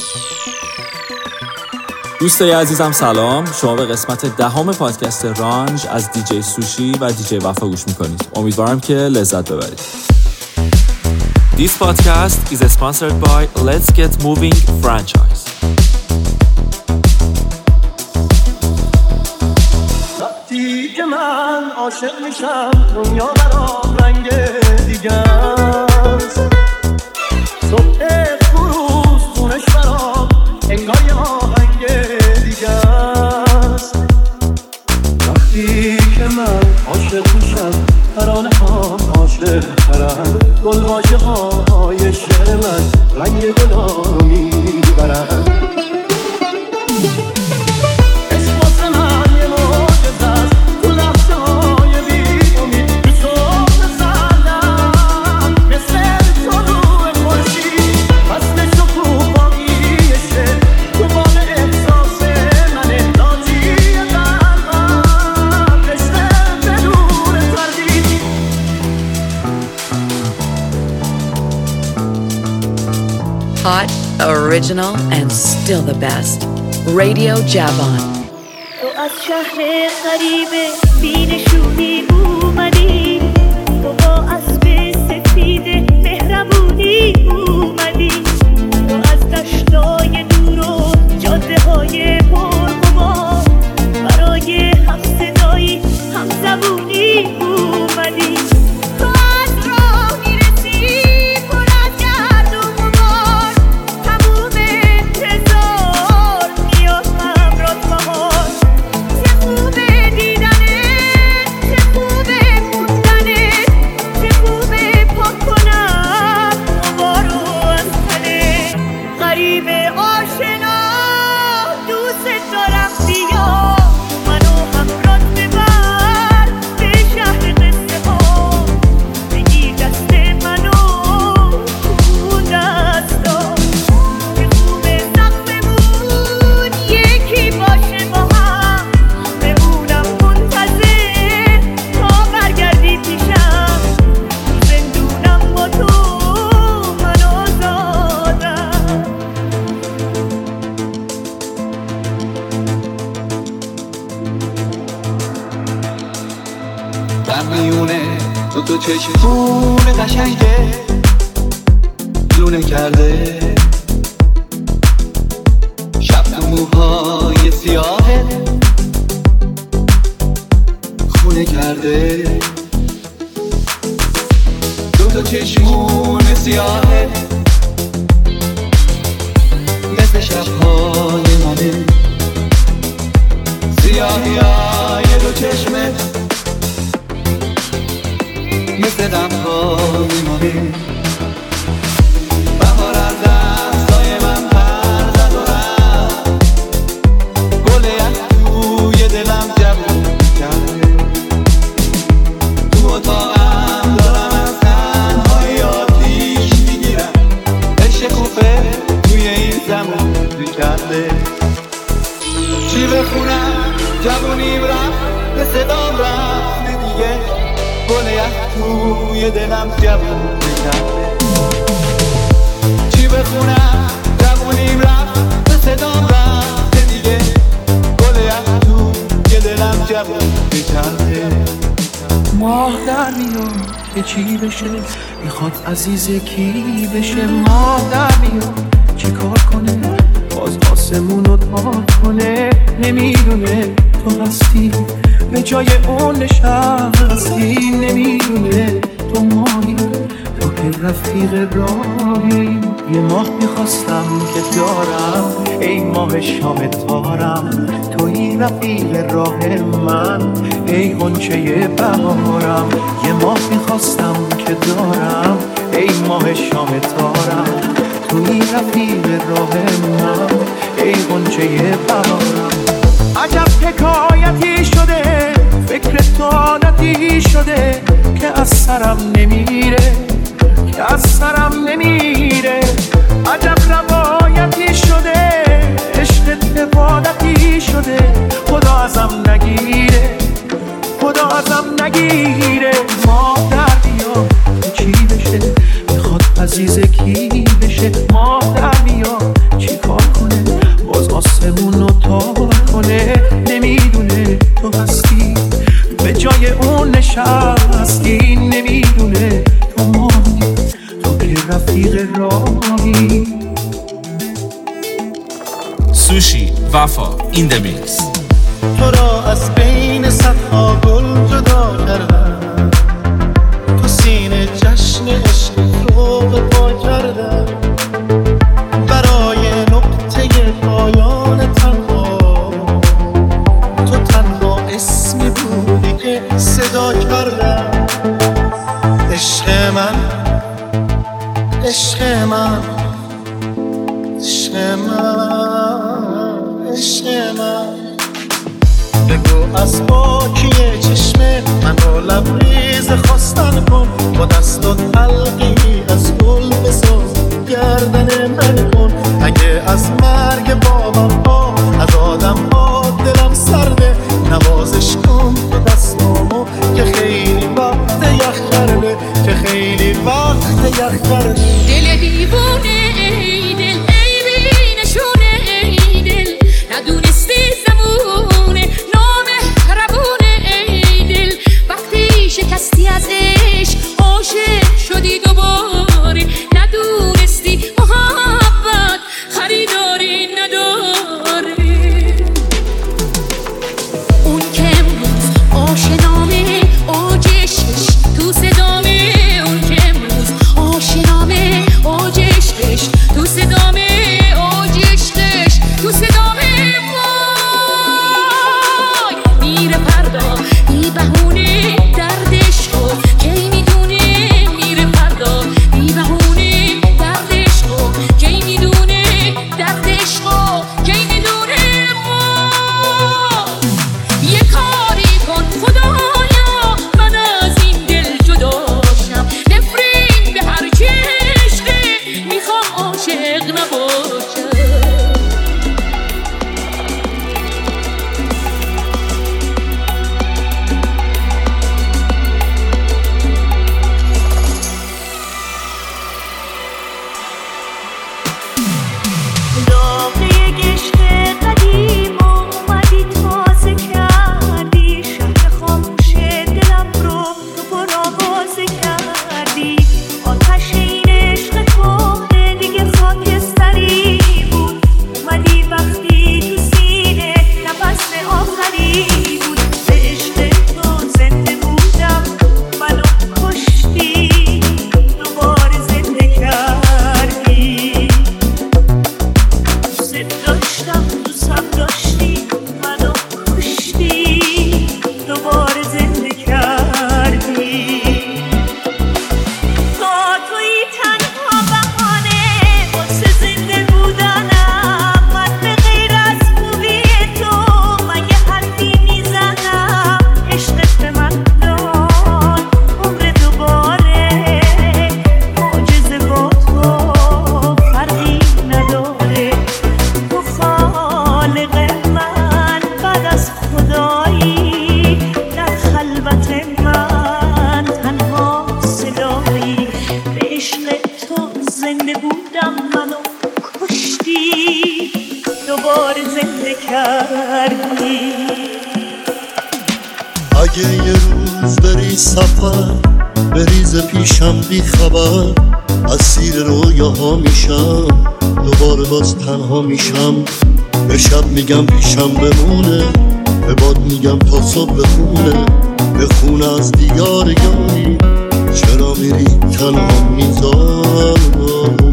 دوستای عزیزم سلام، شما به قسمت 10 پادکست رانج از دیجی سوشی و دیجی وفا گوش میکنید. امیدوارم که لذت ببرید. This podcast is sponsored by Let's Get Moving franchise. وقتی که من عاشق میشم دنیا برام رنگ دیگه است. صبح فروز خونش برام انگار یه آهنگ دیگه است. وقتی که من عاشق میشم ترانه ها عاشق ترن، گل واژه های شعر من رنگ گلا رو میبرن. Hot, original, and still the best. Radio Javon. تو از شهر غریبه بینشونی اومدی، تو با اسب سفید مهربونی اومدی، تو از دشتای دور و جاده های پرغبار برای هم صدایی هم زبونی اومدی. تو چشمون قشنگه لونه کرده، شب تو موهای سیاهه خونه کرده. تو چشمون سیاهه مثل شبهای منه، سیاهی های دو چشمه مثل دمهای مانه. بهار از دستای من پر زد و رفت، گل یک توی دلم جوون کرده. تو اتاقم دارم از تنهایی آتیش میگیرم، عشق خوبه توی این زمان کرده. چی بخونم جوونیم رفت به صدام رفت دیگه، گل یک توی دلم جوون کرده. چی بخونم جوونیم رفت به صدام رفت دیگه، گل یک توی دلم جوون کرده. ماه در میاد که چی بشه، میخواد عزیز کی بشه. ماه در میاد چی کار کنه، باز آسمون رو تار کنه. نمیدونه تو هستی به جای اون نشستی، نمیدونه تو ماهی، تو که رفیق راهی. یه ماه میخواستم که دارم، ای ماه شام تارم، توی رفیق راه من، ای غنچه بهارم. یه ماه میخواستم که دارم، ای ماه شام تارم، توی رفیق راه من، ای غنچه بهارم. عجب حکایتی شده، فکر تو عادتی شده، که از سرم نمیره، که از سرم نمیره. عجب روایتی شده، عشق عبادتی شده، خدا ازم نگیره، خدا ازم نگیره. ماه در بیا چی بشه، میخواد عزیز کی بشه. ماه در بیا چی کار سوشی وفا این د میکس. تو را از بین صدها گل جدا کردم، تو سینه جشن عشق فروغ پا کردم، برای نقطه پایان تنها تو تنها اسمی بودی که صدا کردم. عشق من، عشق من، عشق من، عشق من، بگو از پاکی چشمه من رو لبریز خواستن کن، با دستات حلقی از گل بساز گردن من کن. اگه از مرگ بابم ها از آدم ها دلم سرده، نوازش کن تو دستامو که خیلی وقت یخ کرده، که خیلی وقت یخ کرده. دل دیوونه ای دل، ای بی نشونه ای دل، ندونستی زمونه نامهربونه ای دل، وقتی شکستی از عشق عاشق شدی دوباره، ندونستی محبت خریداری نداره. اون که امروز آشنامه اوجشش تو صدامه، اون که امروز آشنامه اوجشش تو صدامه، اوجشش تو صدامه. وای میره فردا بی بهونه دردش رو کی میدونه، میره فردا بی بهونه دردش رو کی میدونه، دردش رو کی میدونه. یه کاری کن خدایا من از این دل جداشم، نفرین به هر چی عشقه میخوام عاشق نباشم. داغ یک عشق قدیم اومدی تازه کردی، شهر خاموش دلم رو تو پرآوازه کردی. آتش این عشق کهنه دیگه خاکستری بود، اومدی وقتی تو سینه نفس آخری بود. به عشق تو زنده بودم منو کشتی، دوباره زنده کردی. دوست داشتم دوستم داشتی منو کشتی، دوباره زنده کردی. با توی تنها بهانه واسه زنده بودنم، من به غیر از خوبی تو من یه حرفی میزنم. عشقت به من داد عمر دوباره، معجزه با تو فرقی نداره. تو خالق من بعد از خدایی، در خلوت من تنها صدایی. به عشق تو زنده بودم منو کشتی، دوباره زنده کردی. اگه یه روز بری سفر بریز پیشم بی خبر، اسیر رویاها میشم دوباره باز تنها میشم. به شب میگم پیشم بمونه، به باد میگم تا صبح بخونه، بخونه از دیار یاری چرا میری تنها میذاری.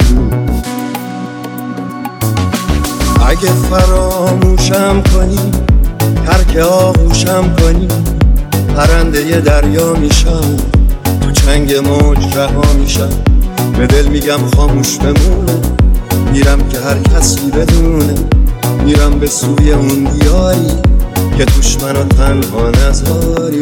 اگه فراموشم کنی ترک آغوشم کنی، پرنده دریا میشم تو چنگ موج رها میشم. به دل میگم خاموش بمونه، میرم که هر کسی بدونه، میرم به سوی اون دیاری که توش منو تنها نذاری.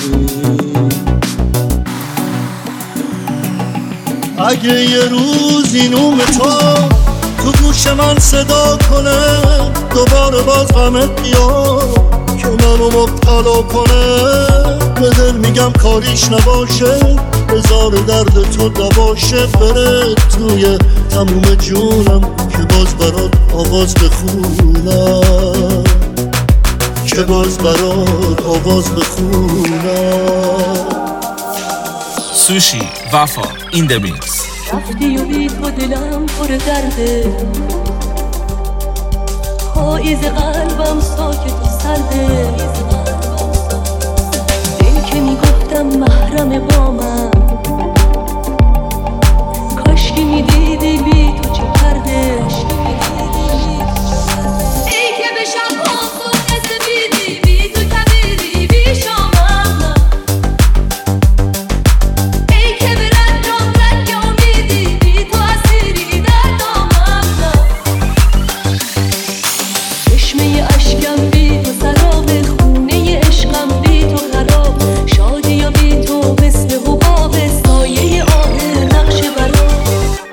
اگه یه روزی نوم تو گوش من صدا کنه، دوباره باز غمت بیاد که منو مبتلا کنه. به دل میگم کاریش نباشه، بذار درد تو دواشه، بره توی تموم جونم که باز برات آواز بخونم، که باز برات آواز بخونم. سوشی وفا این د میکس. رفتی و بی تو دلم پر درده، پاییز قلبم ساکت و سرده، دل که میگفتم محرم با من، کاش که میدیدی بی تو چه کرده. ای که به شب ها خود نسبیدی، بی تو کبیدی بی شامم، ای که به رنجام رنگ امیدی، بی تو اسیری در دامم. چشمه اشکم بی تو سراب، خونه عشقم بی تو خراب، شادی یا بی تو مثل حباب، سایه آه نقش برام.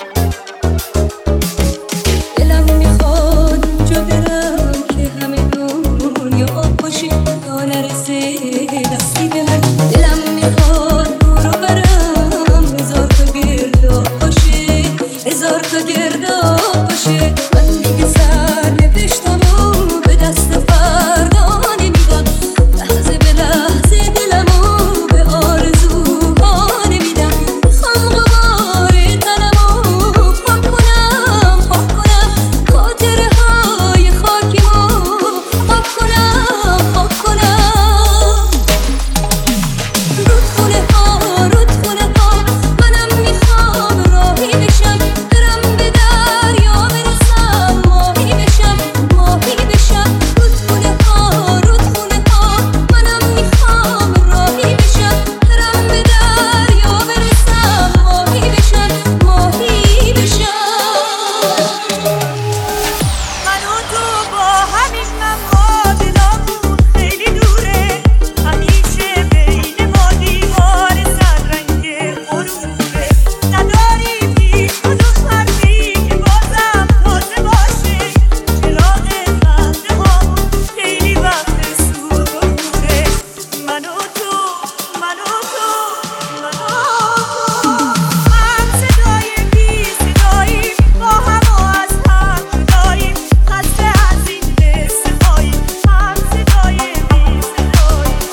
دلم میخواد اونجا برم که همه دنیا باشی، تا نرسه دستی به من. دلم میخواد برو برم هزار تا گرداب باشه، هزار تا گرداب باشه. من دیگه سر نوشتم و به دست فردا نمیدم، لحظه به لحظه دلمو به آرزوها نمیدم. میخوام غبار تنمو پاک کنم، پاک کنم خاطره های خاکیمو پاک کنم، پاک کنم. رودخونه ها منم میخوام راهی بشم، برم به دریا برسم، ماهی بشم، ماهی بشم. رودخونه ها منم میخوام راهی بشم، برم به دریا برسم، ماهی بشم، ماهی بشم. من و تو با همین معادلامون خیلی دوره، همیشه بین ما دیوار زرنگ غروبه. نداریم هیچ کدوم حرفی که بازم تازه باشه، چراغ خنده هامون خیلی وقت سود و کوره. من و تو هم صدای بی صداییم، با هم و از هم جداییم، خسته از این قصه هاییم. هم صدای بی صداییم،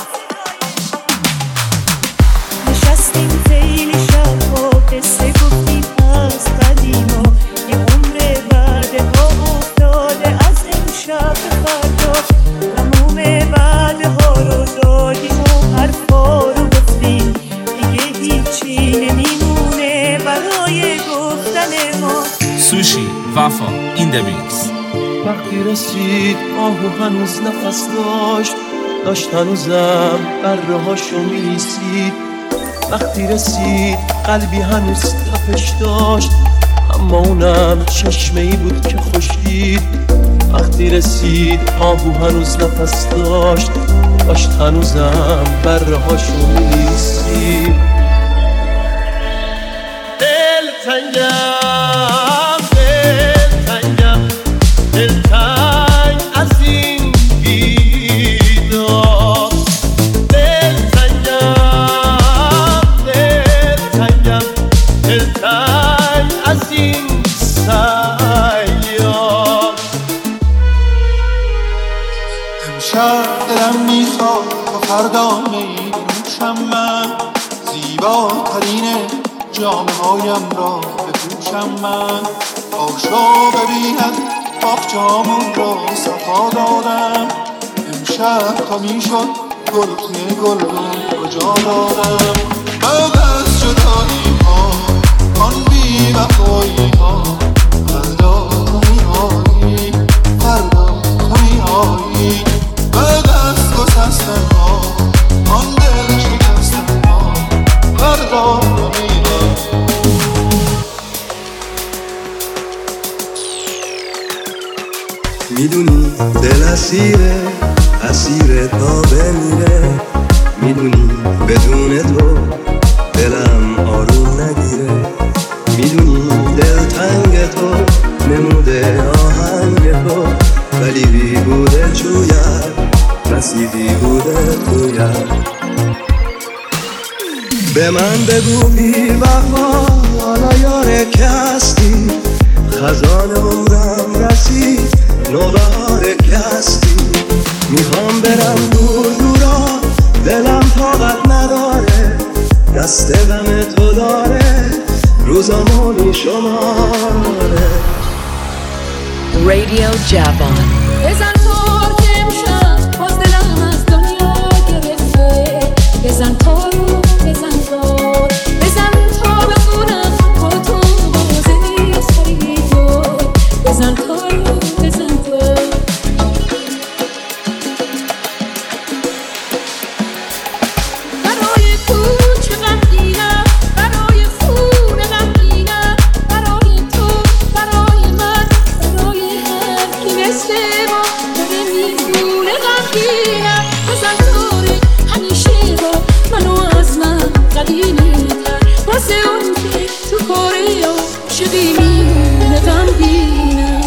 نشستیم خیلی شب و قصه گفتیم از قدیما، یه عمر وعده ها افتاده از امشب به فردا. تموم وعده ها رو دادیم و حرفا رو گفتیم، دیگه هیچی نمیمونه برای گفتن ما. سوشی وفا این دمیکس. وقتی رسید آهو هنوز نفس داشت هنوزم برهاشو میلیسید. وقتی رسید قلبی هنوز تپش داشت، اما اونم چشمه ای بود که خوش دید. وقتی رسید آهو هنوز نفس داشت هنوزم برهاشو میلیسید. دلتنگ از این بیدار، دلتنگ از این سیار. امشب دلم میخواد تا فردا میپوشم من، زیباترین جامه هایم را بپوشم من. آشا ببیند باغچه‌هامون را صفا دادم، امشب تا میشد گل توی گلدون کجا دادم. بعد از جدایی ها آن بی وفایی ها، فردا تو میایی، فردا تو میایی. بعد از گسستن ها آن دل شکستن ها، فردا تو میایی. میدونی دل اسیر تا بمیره، میدونی بدون تو دلم آروم نگیره. میدونی دل تنگ تو نموده آهنگ تو، ولی بی بوده جوید نصیبی بوده توید. به من بگو بی وفا حالا یاره که هستی، خزان عمرم رسید نوبهار که هستی. میخوام برم دور دورا، دلم طاقت نداره، دست غم تو داره روزامو میشماره. Radio Javan. بزن تار که امشب باز دلم از دنیا گرفته. بزن تارو بزن تار، بزن تا بخونم با تو بازه سری تو. بزن تارو بزن تار. برای کوچه غمگینم، برای خونه غمگینم، برای تو، برای من، برای هر کی مثل ما داره میخونه غمگینم. بزن تاره همیشه با منو از من قدیمی‌تر، واسه اون که تو کاره عاشقی میمونه غمگینم.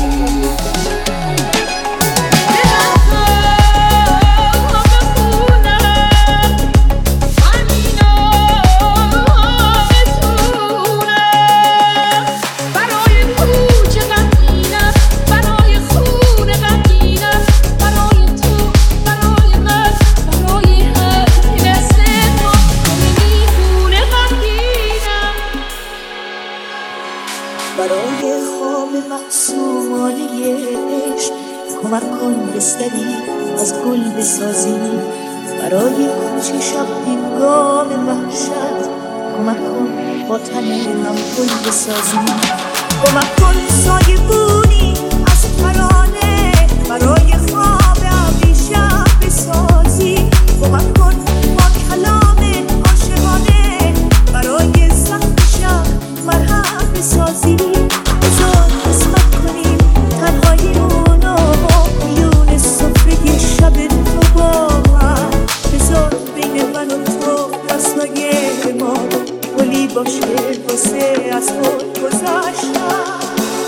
برای خواب معصومانه عشق کمک کن بستری از گل بسازی. برای کوچه شب هنگام وحشت کمک کن با تن هم گل بسازی. کمک کن سایه بونی از ترانه برای خواب ابریشم بسازی. کمک کن با کلام عاشقانه برای سخت شب مرهم بسازی. بذار قسمت کنیم تنهاییمونو میون سفره شب تو با من. بذار بین من و تو دستای ما گلی باشه واسه از خود گذشتن.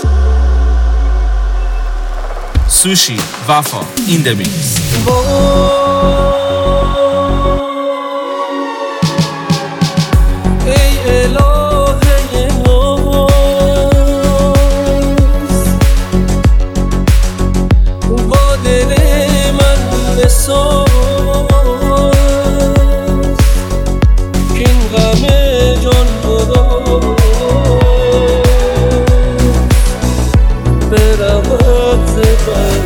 سوشی وفا این د میکس. ای الهه ناز با دل من بساز که این غم جان رو برود زبر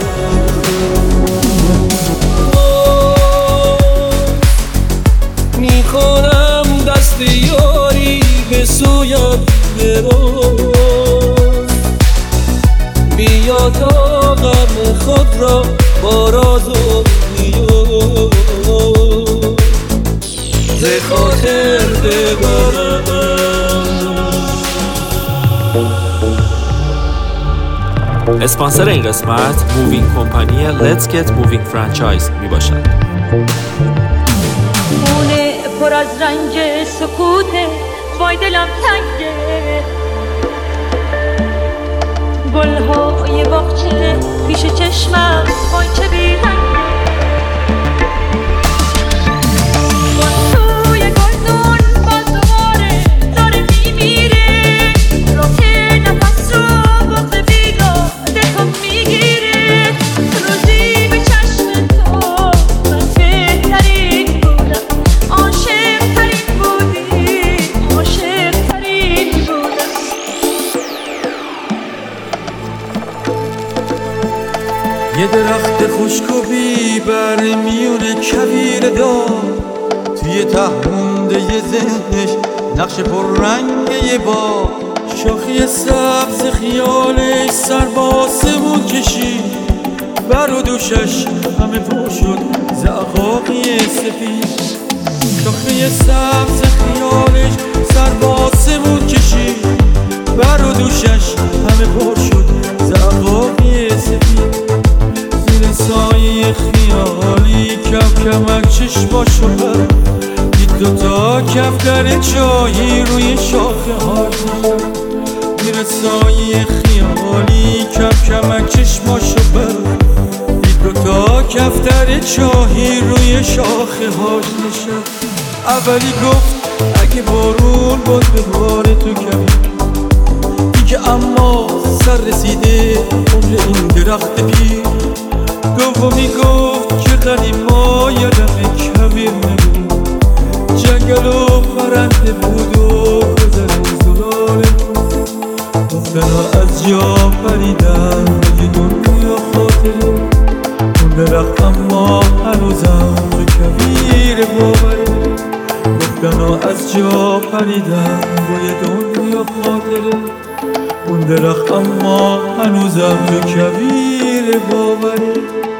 میکنم دست یاری به سویت دراز. بیا تا غم خود را با راز و نیاز ز خاطر ببرم. اسپانسر این قسمت مووینگ کمپانی Let's Get Moving فرانچایز می باشد. خونه پر از رنج سکوته، وای دلم تنگه. گلهای باغچه پیش چشمم، وای چه بیرنگه. گل توی گلدون باز دوباره داره میمیره. رو که نفس رو بغض بیگاده تو میگیره. روزی به چشم تو من بهترین بودم، عاشق ترین بودی، عاشق ترین بودم. یه درخت خشک و بیبر میونه کویر دار، توی ته مونده یه ذهنش نقش پر رنگ یه با. شاخی سبز خیالش سر با آسمون کشید، بر و دوشش همه پر شد زعقاقی سفید. شاخی سبز خیالش سر با آسمون کشید، بر و دوشش همه پر شد زعقاقی سفید. زیر سایه خیالی کم کمک چشماشو بر دید دوتا کفتر چایی روی شاخه هاش. زیر سایه خیالی کم کمک چشماشو بر دید دوتا کفتر چایی روی شاخه هاش نشد. اولی گفت اگه بارون باز به بار تو کمی دیگه، اما سر رسیده عمر این درخت پیر. دومی گفت که قدیما یادم کبیر نبود، جنگل و پرنده بود و گذر زلال بود. دخترها از جا پریدن به دنیا جا پریدم با یه دنیا خاطره، اون درخت اما هنوزم تو کویر باوره.